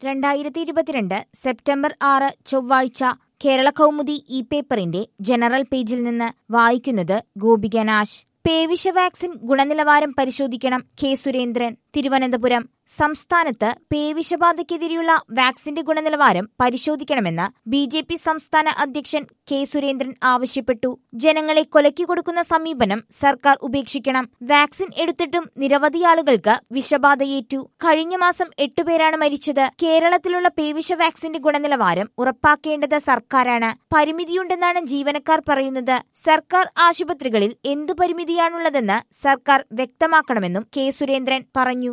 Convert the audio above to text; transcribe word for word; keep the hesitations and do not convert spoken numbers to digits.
രണ്ടായിരത്തി ഇരുപത്തിരണ്ട് സെപ്റ്റംബർ ആറ് ചൊവ്വാഴ്ച കേരള കൗമുദി ഈ പേപ്പറിന്റെ ജനറൽ പേജിൽ നിന്ന് വായിക്കുന്നത് ഗോപിക നാശ്. പേവിഷ വാക്സിൻ ഗുണനിലവാരം പരിശോധിക്കണം കെ സുരേന്ദ്രൻ. തിരുവനന്തപുരം. സംസ്ഥാനത്ത് പേവിഷബാധയ്ക്കെതിരെയുള്ള വാക്സിന്റെ ഗുണനിലവാരം പരിശോധിക്കണമെന്ന് ബി ജെ പി സംസ്ഥാന അധ്യക്ഷൻ കെ സുരേന്ദ്രൻ ആവശ്യപ്പെട്ടു. ജനങ്ങളെ കൊലയ്ക്കു കൊടുക്കുന്ന സമീപനം സർക്കാർ ഉപേക്ഷിക്കണം. വാക്സിൻ എടുത്തിട്ടും നിരവധി ആളുകൾക്ക് വിഷബാധയേറ്റു. കഴിഞ്ഞ മാസം എട്ടുപേരാണ് മരിച്ചത്. കേരളത്തിലുള്ള പേവിഷ വാക്സിന്റെ ഗുണനിലവാരം ഉറപ്പാക്കേണ്ടത് സർക്കാരാണ്. പരിമിതിയുണ്ടെന്നാണ് ജീവനക്കാർ പറയുന്നത്. സർക്കാർ ആശുപത്രികളിൽ എന്ത് പരിമിതിയാണുള്ളതെന്ന് സർക്കാർ വ്യക്തമാക്കണമെന്നും കെ സുരേന്ദ്രൻ പറഞ്ഞു.